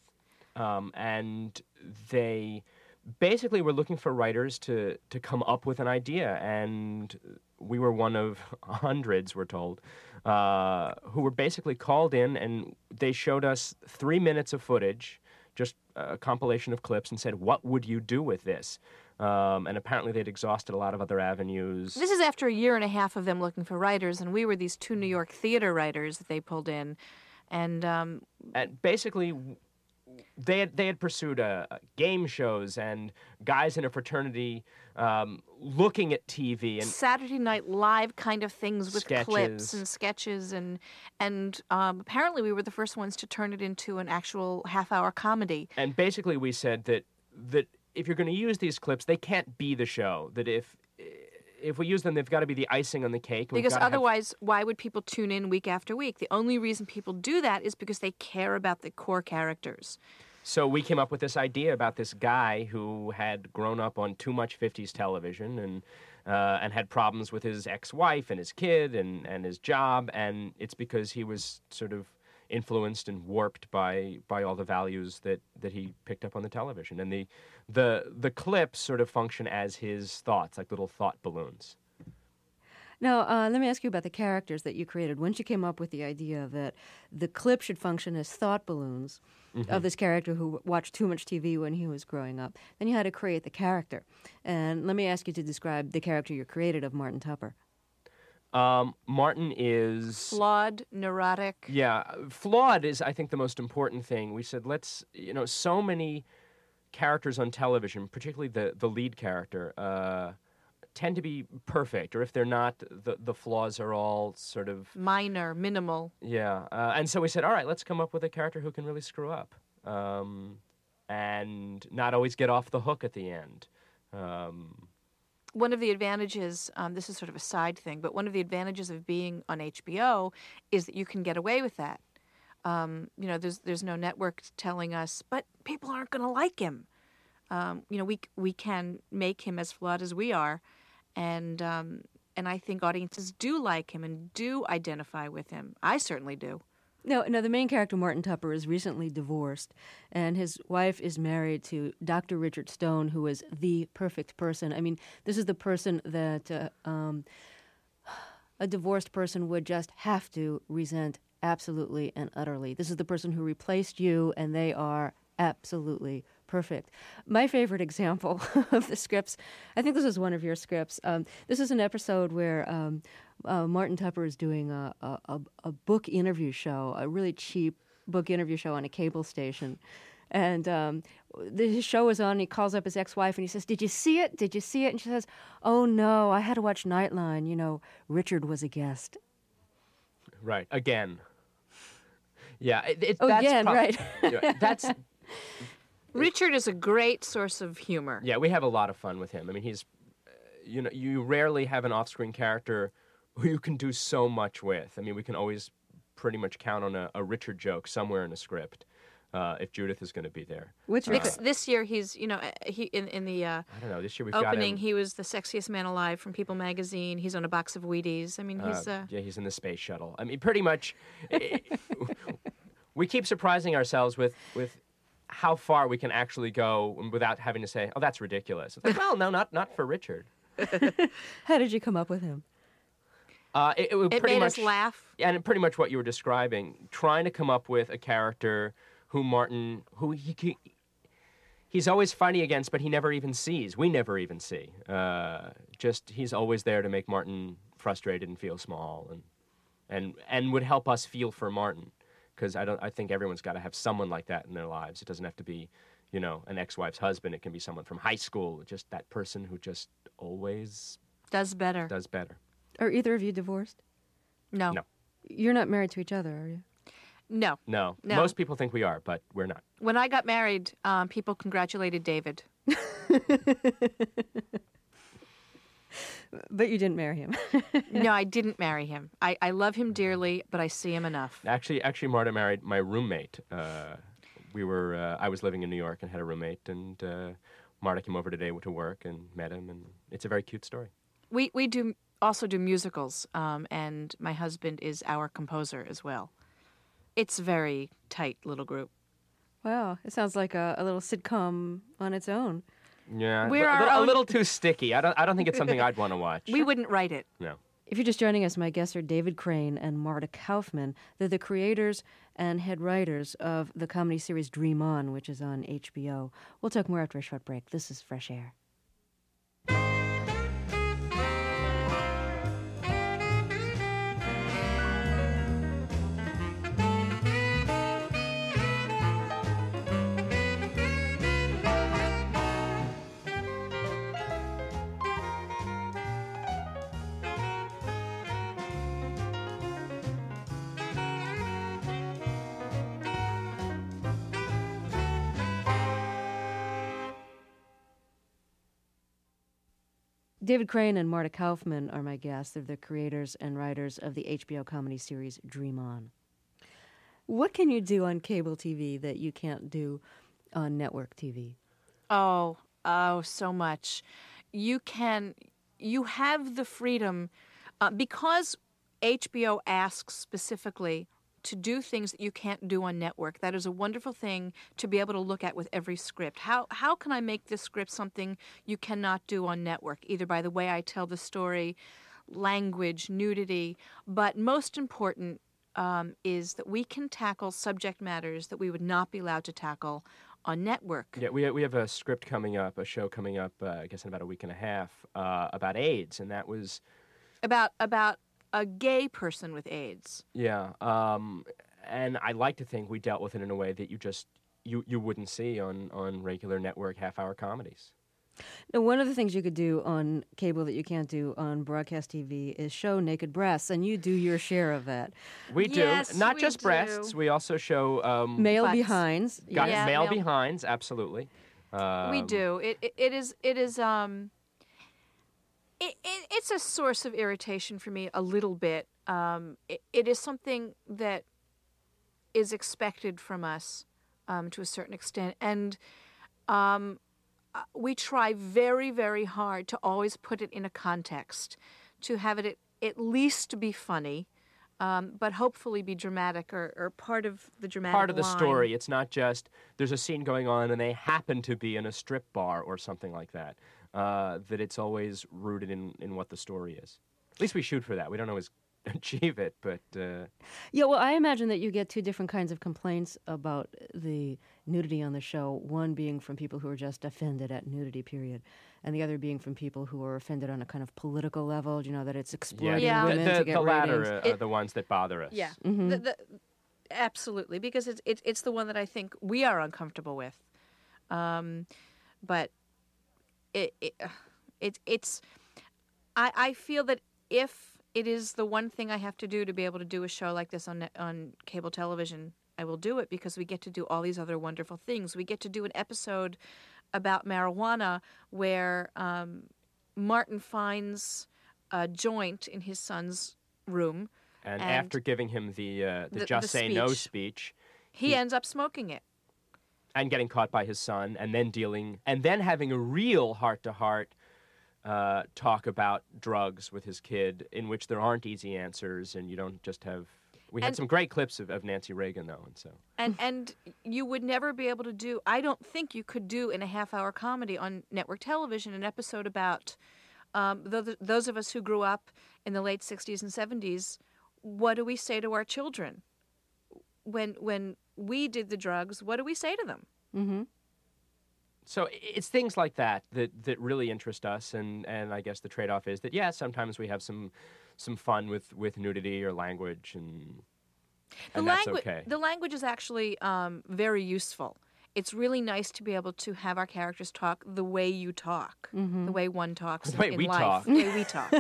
Speaker 17: And they basically were looking for writers to come up with an idea, and we were one of hundreds, we're told, who were basically called in, and they showed us 3 minutes of footage, just a compilation of clips, and said, what would you do with this? And apparently they'd exhausted a lot of other avenues.
Speaker 16: This is after 1.5 years of them looking for writers, and we were these 2 New York theater writers that they pulled in. And
Speaker 17: basically, they had pursued game shows and guys in a fraternity looking at TV and
Speaker 16: Saturday Night Live kind of things with
Speaker 17: sketches.
Speaker 16: Clips and sketches, and apparently we were the first ones to turn it into an actual half-hour comedy.
Speaker 17: And basically we said that if you're going to use these clips, they can't be the show. That if we use them, they've got to be the icing on the cake.
Speaker 16: Because otherwise, why would people tune in week after week? The only reason people do that is because they care about the core characters.
Speaker 17: So we came up with this idea about this guy who had grown up on too much 50s television and had problems with his ex-wife and his kid and his job, and it's because he was sort of influenced and warped by all the values that he picked up on the television. And the clips sort of function as his thoughts, like little thought balloons.
Speaker 1: Now, let me ask you about the characters that you created. Once you came up with the idea that the clip should function as thought balloons of this character who watched too much TV when he was growing up, then you had to create the character. And let me ask you to describe the character you created of Martin Tupper.
Speaker 17: Martin is...
Speaker 16: flawed, neurotic.
Speaker 17: Yeah, flawed is, I think, the most important thing. We said, so many characters on television, particularly the lead character, tend to be perfect, or if they're not, the flaws are all sort of
Speaker 16: minor, minimal.
Speaker 17: Yeah, and so we said, all right, let's come up with a character who can really screw up, and not always get off the hook at the end.
Speaker 16: One of the advantages, this is sort of a side thing, but one of the advantages of being on HBO is that you can get away with that. There's no network telling us, but people aren't going to like him. We can make him as flawed as we are, and I think audiences do like him and do identify with him. I certainly do.
Speaker 1: No, the main character, Martin Tupper, is recently divorced, and his wife is married to Dr. Richard Stone, who is the perfect person. I mean, this is the person that a divorced person would just have to resent absolutely and utterly. This is the person who replaced you, and they are absolutely perfect. My favorite example of the scripts, I think this is one of your scripts. This is an episode where Martin Tupper is doing a book interview show, a really cheap book interview show on a cable station. And his show is on, he calls up his ex-wife and he says, "Did you see it? Did you see it?" And she says, "Oh, no, I had to watch Nightline. Richard was a guest."
Speaker 17: Right, again. Yeah,
Speaker 1: again, right.
Speaker 17: That's...
Speaker 16: Richard is a great source of humor.
Speaker 17: Yeah, we have a lot of fun with him. I mean, he's, you rarely have an off-screen character who you can do so much with. I mean, we can always pretty much count on a Richard joke somewhere in a script if Judith is going to be there.
Speaker 16: Which this year he's, he in the
Speaker 17: I don't know. This year we've
Speaker 16: opening,
Speaker 17: got him.
Speaker 16: he was the sexiest man alive from People magazine. He's on a box of Wheaties. I mean, he's
Speaker 17: yeah, he's in the space shuttle. I mean, pretty much. We keep surprising ourselves with how far we can actually go without having to say, "Oh, that's ridiculous." It's like, well, no, not for Richard.
Speaker 1: How did you come up with him?
Speaker 16: It
Speaker 17: pretty
Speaker 16: made
Speaker 17: much,
Speaker 16: us laugh.
Speaker 17: And pretty much what you were describing, trying to come up with a character who he's always funny against, but he never even sees. We never even see. He's always there to make Martin frustrated and feel small, and would help us feel for Martin. Because I think everyone's got to have someone like that in their lives. It doesn't have to be, an ex-wife's husband. It can be someone from high school, just that person who just always
Speaker 16: does better.
Speaker 1: Are either of you divorced?
Speaker 16: No.
Speaker 17: No.
Speaker 1: You're not married to each other, are you?
Speaker 16: No.
Speaker 17: No. Most people think we are, but we're not.
Speaker 16: When I got married, people congratulated David.
Speaker 1: But you didn't marry him.
Speaker 16: No, I didn't marry him. I love him dearly, but I see him enough.
Speaker 17: Actually, Marta married my roommate. I was living in New York and had a roommate, and Marta came over today to work and met him, and it's a very cute story.
Speaker 16: We also do musicals, and my husband is our composer as well. It's a very tight little group.
Speaker 1: Wow, it sounds like a little sitcom on its own.
Speaker 17: Yeah, a little too sticky. I don't think it's something I'd want to watch.
Speaker 16: We wouldn't write it.
Speaker 17: No.
Speaker 1: If you're just joining us, my guests are David Crane and Marta Kaufman. They're the creators and head writers of the comedy series Dream On, which is on HBO. We'll talk more after a short break. This is Fresh Air. David Crane and Marta Kaufman are my guests. They're the creators and writers of the HBO comedy series Dream On. What can you do on cable TV that you can't do on network TV?
Speaker 16: Oh, so much. You have the freedom, because HBO asks specifically to do things that you can't do on network. That is a wonderful thing to be able to look at with every script. How can I make this script something you cannot do on network, either by the way I tell the story, language, nudity, but most important is that we can tackle subject matters that we would not be allowed to tackle on network.
Speaker 17: Yeah, we have a script coming up, a show coming up, I guess in about a week and a half, about AIDS, and that was...
Speaker 16: About a gay person with AIDS.
Speaker 17: Yeah, and I like to think we dealt with it in a way that you wouldn't see on regular network half-hour comedies.
Speaker 1: Now, one of the things you could do on cable that you can't do on broadcast TV is show naked breasts, and you do your share of that.
Speaker 17: We do.
Speaker 16: Yes,
Speaker 17: Not
Speaker 16: we
Speaker 17: just
Speaker 16: do.
Speaker 17: breasts. We also show...
Speaker 1: Male
Speaker 16: Butts.
Speaker 1: behinds.
Speaker 17: Male
Speaker 16: male-
Speaker 17: behinds, absolutely.
Speaker 16: We do. It's a source of irritation for me a little bit. It is something that is expected from us to a certain extent, and we try very, very hard to always put it in a context, to have it at least be funny, but hopefully be dramatic or part of the dramatic
Speaker 17: Part of the
Speaker 16: line.
Speaker 17: story. It's not just there's a scene going on and they happen to be in a strip bar or something like that. That it's always rooted in what the story is. At least we shoot for that. We don't always achieve it, but...
Speaker 1: Yeah, well, I imagine that you get two different kinds of complaints about the nudity on the show, one being from people who are just offended at nudity, period, and the other being from people who are offended on a kind of political level, that it's exploiting women to get
Speaker 17: the latter
Speaker 1: ratings.
Speaker 17: are the ones that bother us.
Speaker 16: Yeah,
Speaker 1: Mm-hmm.
Speaker 16: absolutely, because it's the one that I think we are uncomfortable with. But I feel that if it is the one thing I have to do to be able to do a show like this on cable television, I will do it, because we get to do all these other wonderful things. We get to do an episode about marijuana where Martin finds a joint in his son's room.
Speaker 17: And after giving him the Just Say No speech,
Speaker 16: he ends up smoking it.
Speaker 17: And getting caught by his son, and then having a real heart-to-heart talk about drugs with his kid, in which there aren't easy answers, and you don't just have... We had some great clips of Nancy Reagan, though, and so...
Speaker 16: And you would never be able to do... I don't think you could do in a half-hour comedy on network television an episode about those of us who grew up in the late 60s and 70s. What do we say to our children? When we did the drugs, what do we say to them?
Speaker 1: Mm-hmm.
Speaker 17: So it's things like that really interest us, and I guess the trade-off is that, sometimes we have some fun with nudity or language, and that's okay.
Speaker 16: The language is actually very useful. It's really nice to be able to have our characters talk the way you talk, the way one talks
Speaker 17: The way
Speaker 16: in
Speaker 17: we
Speaker 16: life.
Speaker 17: talk.
Speaker 16: The way we talk.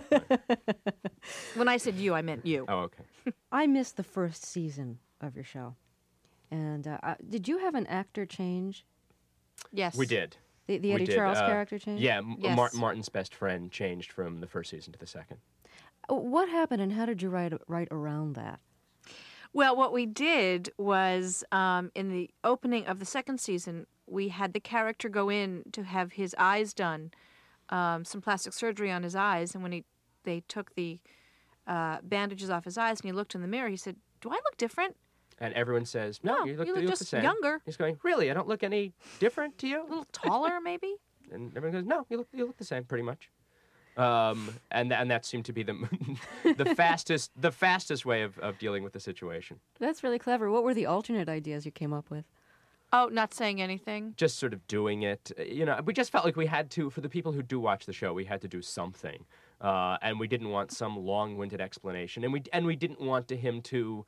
Speaker 16: When I said you, I meant you.
Speaker 17: Oh, okay.
Speaker 1: I missed the first season of your show. And did you have an actor change?
Speaker 16: Yes.
Speaker 17: We did.
Speaker 1: The Eddie Charles character changed?
Speaker 17: Yeah,
Speaker 16: Yes.
Speaker 17: Martin's best friend changed from the first season to the second.
Speaker 1: What happened, and how did you write around that?
Speaker 16: Well, what we did was in the opening of the second season, we had the character go in to have his eyes done, some plastic surgery on his eyes, and when they took the bandages off his eyes and he looked in the mirror, he said, "Do I look different?"
Speaker 17: And everyone says, "No, you look
Speaker 16: just
Speaker 17: the same."
Speaker 16: younger.
Speaker 17: He's going, "Really? I don't look any different to you?"
Speaker 16: A little taller, maybe?
Speaker 17: And everyone goes, "No, you look the same, pretty much." And that seemed to be the fastest way of dealing with the situation.
Speaker 1: That's really clever. What were the alternate ideas you came up with?
Speaker 16: Oh, not saying anything.
Speaker 17: Just sort of doing it. We just felt like we had to, for the people who do watch the show, we had to do something. And we didn't want some long-winded explanation. And we didn't want him to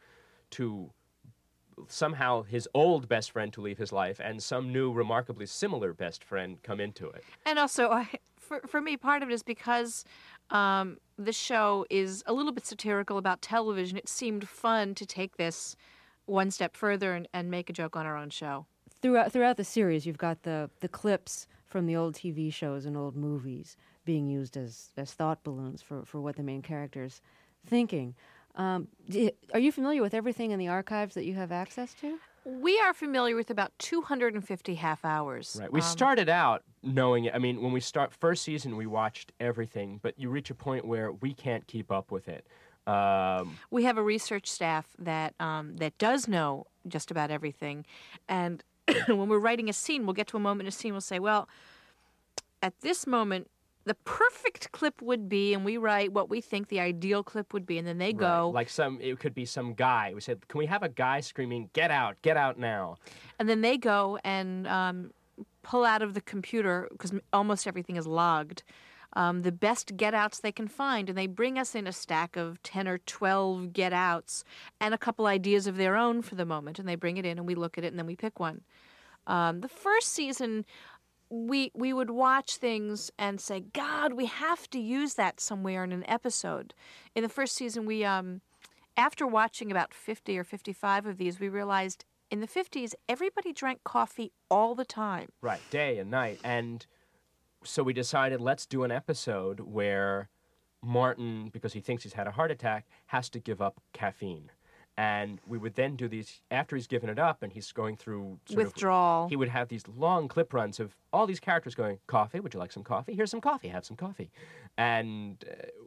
Speaker 17: somehow his old best friend to leave his life and some new remarkably similar best friend come into it.
Speaker 16: And also, for me, part of it is because the show is a little bit satirical about television. It seemed fun to take this one step further and make a joke on our own show.
Speaker 1: Throughout the series, you've got the clips from the old TV shows and old movies being used as thought balloons for what the main character's thinking. Are you familiar with everything in the archives that you have access to?
Speaker 16: We are familiar with about 250 half hours.
Speaker 17: Right. We started out knowing it. I mean, when we first season, we watched everything, but you reach a point where we can't keep up with it.
Speaker 16: We have a research staff that does know just about everything, and when we're writing a scene, we'll get to a moment in a scene, we'll say, well, at this moment, the perfect clip would be, and we write what we think the ideal clip would be, and then they go...
Speaker 17: Like it could be some guy. We said, can we have a guy screaming, get out now?
Speaker 16: And then they go and pull out of the computer, because almost everything is logged, the best get-outs they can find, and they bring us in a stack of 10 or 12 get-outs and a couple ideas of their own for the moment, and they bring it in, and we look at it, and then we pick one. The first season, we would watch things and say, God, we have to use that somewhere in an episode. In the first season, we after watching about 50 or 55 of these, we realized in the 50s, everybody drank coffee all the time.
Speaker 17: Right, day and night. And so we decided, let's do an episode where Martin, because he thinks he's had a heart attack, has to give up caffeine. And we would then do these, after he's given it up and he's going through
Speaker 16: withdrawal.
Speaker 17: He would have these long clip runs of all these characters going, coffee, would you like some coffee? Here's some coffee, have some coffee. And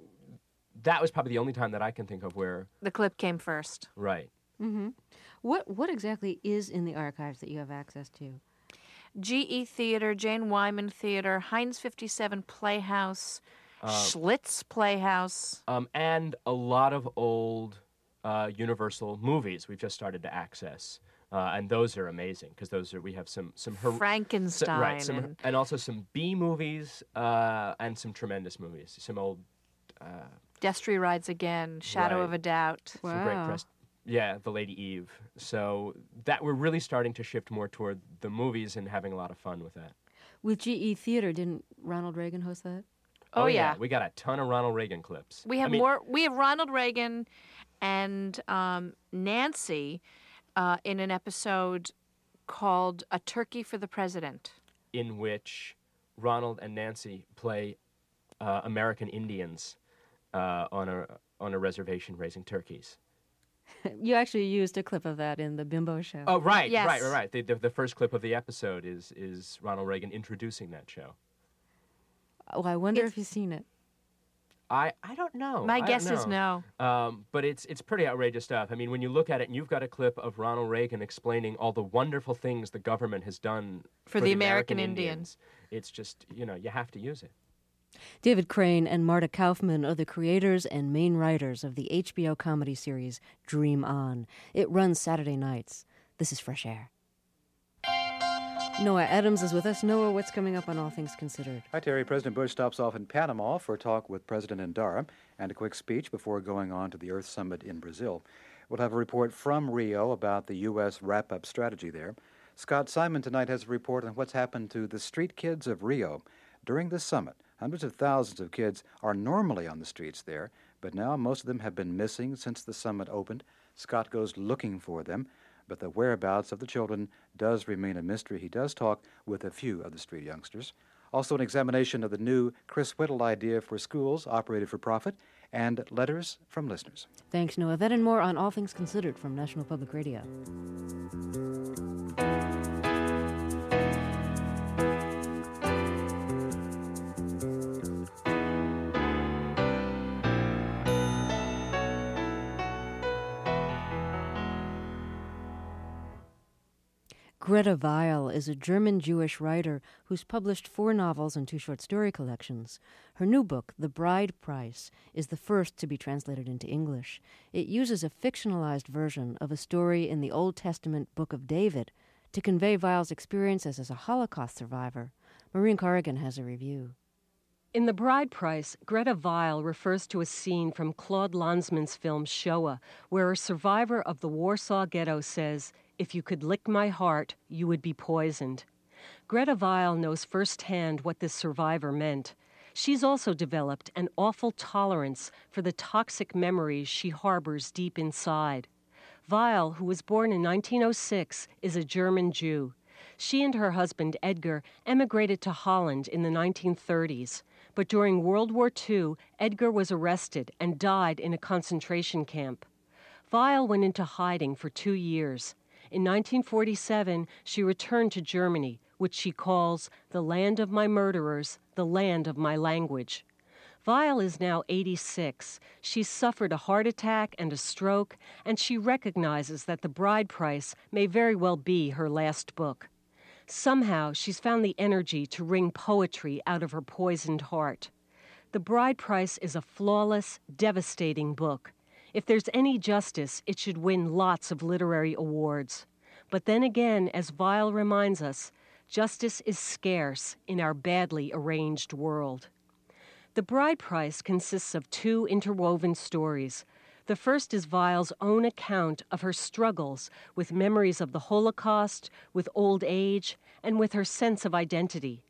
Speaker 17: that was probably the only time that I can think of where...
Speaker 16: The clip came first.
Speaker 17: Right.
Speaker 1: Mm-hmm. What exactly is in the archives that you have access to?
Speaker 16: GE Theater, Jane Wyman Theater, Heinz 57 Playhouse, Schlitz Playhouse.
Speaker 17: And a lot of old Universal movies we've just started to access. And those are amazing because we have some
Speaker 16: Frankenstein.
Speaker 17: And also some B movies and some tremendous movies. Some old...
Speaker 16: Destry Rides Again, Shadow of a Doubt.
Speaker 1: Wow.
Speaker 17: Some great press. Yeah, The Lady Eve. So that we're really starting to shift more toward the movies and having a lot of fun with that.
Speaker 1: With GE Theater, didn't Ronald Reagan host that?
Speaker 16: Oh yeah.
Speaker 17: We got a ton of Ronald Reagan clips.
Speaker 16: We have more. We have Ronald Reagan and Nancy in an episode called A Turkey for the President,
Speaker 17: in which Ronald and Nancy play American Indians on a reservation raising turkeys.
Speaker 1: You actually used a clip of that in the Bimbo Show.
Speaker 17: Oh, right,
Speaker 16: yes.
Speaker 17: right. The first clip of the episode is Ronald Reagan introducing that show.
Speaker 1: Oh, I wonder if you've seen it.
Speaker 17: I don't know.
Speaker 16: My guess is no.
Speaker 17: But it's pretty outrageous stuff. I mean, when you look at it and you've got a clip of Ronald Reagan explaining all the wonderful things the government has done
Speaker 16: for the American Indians,
Speaker 17: it's just, you have to use it.
Speaker 1: David Crane and Marta Kaufman are the creators and main writers of the HBO comedy series Dream On. It runs Saturday nights. This is Fresh Air. Noah Adams is with us. Noah, what's coming up on All Things Considered?
Speaker 18: Hi, Terry. President Bush stops off in Panama for a talk with President Endara and a quick speech before going on to the Earth Summit in Brazil. We'll have a report from Rio about the U.S. wrap-up strategy there. Scott Simon tonight has a report on what's happened to the street kids of Rio during the summit. Hundreds of thousands of kids are normally on the streets there, but now most of them have been missing since the summit opened. Scott goes looking for them, but the whereabouts of the children does remain a mystery. He does talk with a few of the street youngsters. Also an examination of the new Chris Whittle idea for schools operated for profit, and letters from listeners.
Speaker 1: Thanks, Noah. That and more on All Things Considered from National Public Radio. Greta Weil is a German-Jewish writer who's published 4 novels and 2 short story collections. Her new book, The Bride Price, is the first to be translated into English. It uses a fictionalized version of a story in the Old Testament Book of David to convey Weil's experiences as a Holocaust survivor. Maureen Corrigan has a review.
Speaker 19: In The Bride Price, Greta Weil refers to a scene from Claude Lanzmann's film Shoah, where a survivor of the Warsaw Ghetto says, "If you could lick my heart, you would be poisoned." Greta Weil knows firsthand what this survivor meant. She's also developed an awful tolerance for the toxic memories she harbors deep inside. Weil, who was born in 1906, is a German Jew. She and her husband, Edgar, emigrated to Holland in the 1930s. But during World War II, Edgar was arrested and died in a concentration camp. Weil went into hiding for 2 years. In 1947, she returned to Germany, which she calls the land of my murderers, the land of my language. Weil is now 86. She's suffered a heart attack and a stroke, and she recognizes that The Bride Price may very well be her last book. Somehow, she's found the energy to wring poetry out of her poisoned heart. The Bride Price is a flawless, devastating book. If there's any justice, it should win lots of literary awards. But then again, as Weil reminds us, justice is scarce in our badly arranged world. The Bride Price consists of 2 interwoven stories. The first is Weil's own account of her struggles with memories of the Holocaust, with old age, and with her sense of identity.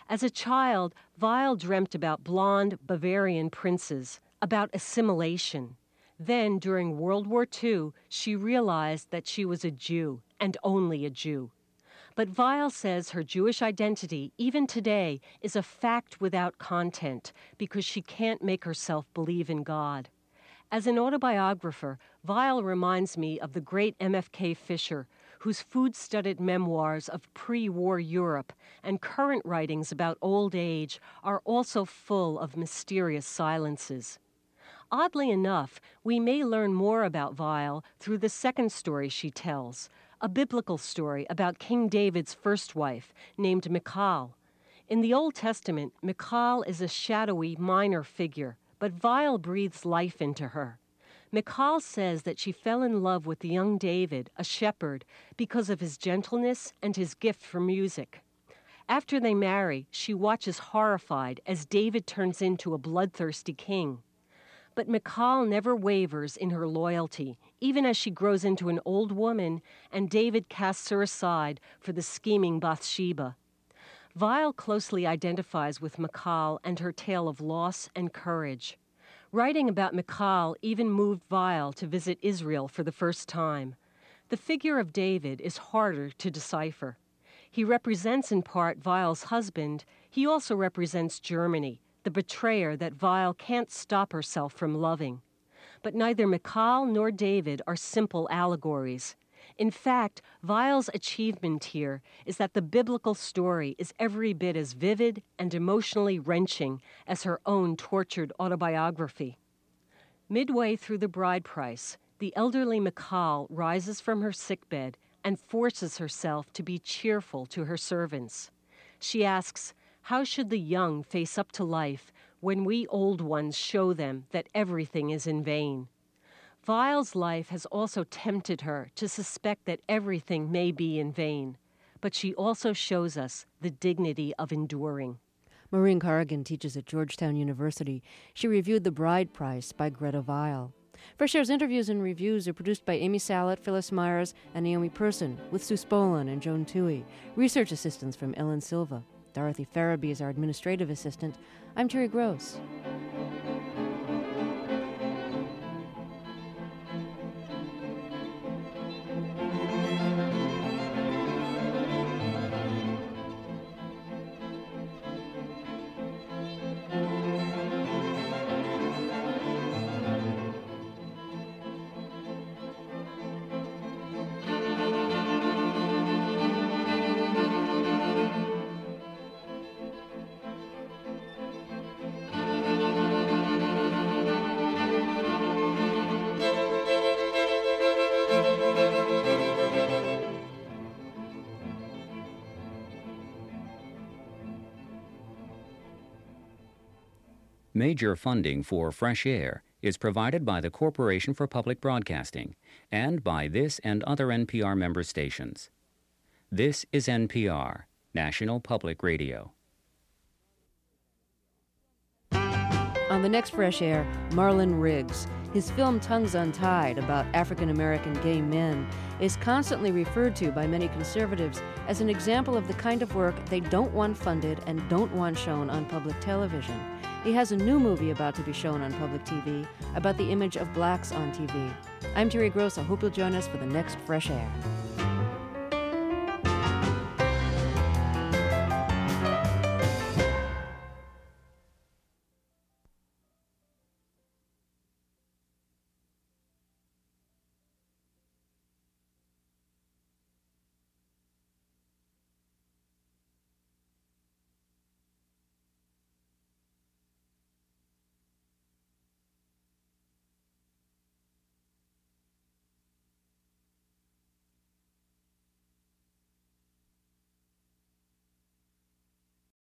Speaker 19: As a child, Weill dreamt about blonde Bavarian princes, about assimilation. Then, during World War II, she realized that she was a Jew, and only a Jew. But Weill says her Jewish identity, even today, is a fact without content because she can't make herself believe in God. As an autobiographer, Weill reminds me of the great MFK Fisher, whose food-studded memoirs of pre-war Europe and current writings about old age are also full of mysterious silences. Oddly enough, we may learn more about Weill through the second story she tells, a biblical story about King David's first wife, named Michal. In the Old Testament, Michal is a shadowy, minor figure, but Weill breathes life into her. Michal says that she fell in love with the young David, a shepherd, because of his gentleness and his gift for music. After they marry, she watches horrified as David turns into a bloodthirsty king. But Michal never wavers in her loyalty, even as she grows into an old woman and David casts her aside for the scheming Bathsheba. Weill closely identifies with Michal and her tale of loss and courage. Writing about Michal even moved Weill to visit Israel for the first time. The figure of David is harder to decipher. He represents in part Weill's husband. He also represents Germany, the betrayer that Weill can't stop herself from loving. But neither Michal nor David are simple allegories. In fact, Weill's achievement here is that the biblical story is every bit as vivid and emotionally wrenching as her own tortured autobiography. Midway through The Bride Price, the elderly Michal rises from her sickbed and forces herself to be cheerful to her servants. She asks, "How should the young face up to life when we old ones show them that everything is in vain?" Weill's life has also tempted her to suspect that everything may be in vain, but she also shows us the dignity of enduring.
Speaker 1: Maureen Corrigan teaches at Georgetown University. She reviewed The Bride Price by Greta Weill. Fresh Air's interviews and reviews are produced by Amy Salet, Phyllis Myers, and Naomi Person, with Sue Spolin and Joan Toohey. Research assistance from Ellen Silva. Dorothy Farabee is our administrative assistant. I'm Terry Gross.
Speaker 8: Major funding for Fresh Air is provided by the Corporation for Public Broadcasting and by this and other NPR member stations. This is NPR, National Public Radio.
Speaker 1: On the next Fresh Air, Marlon Riggs. His film Tongues Untied, about African-American gay men, is constantly referred to by many conservatives as an example of the kind of work they don't want funded and don't want shown on public television. He has a new movie about to be shown on public TV about the image of blacks on TV. I'm Terry Gross. I hope you'll join us for the next Fresh Air.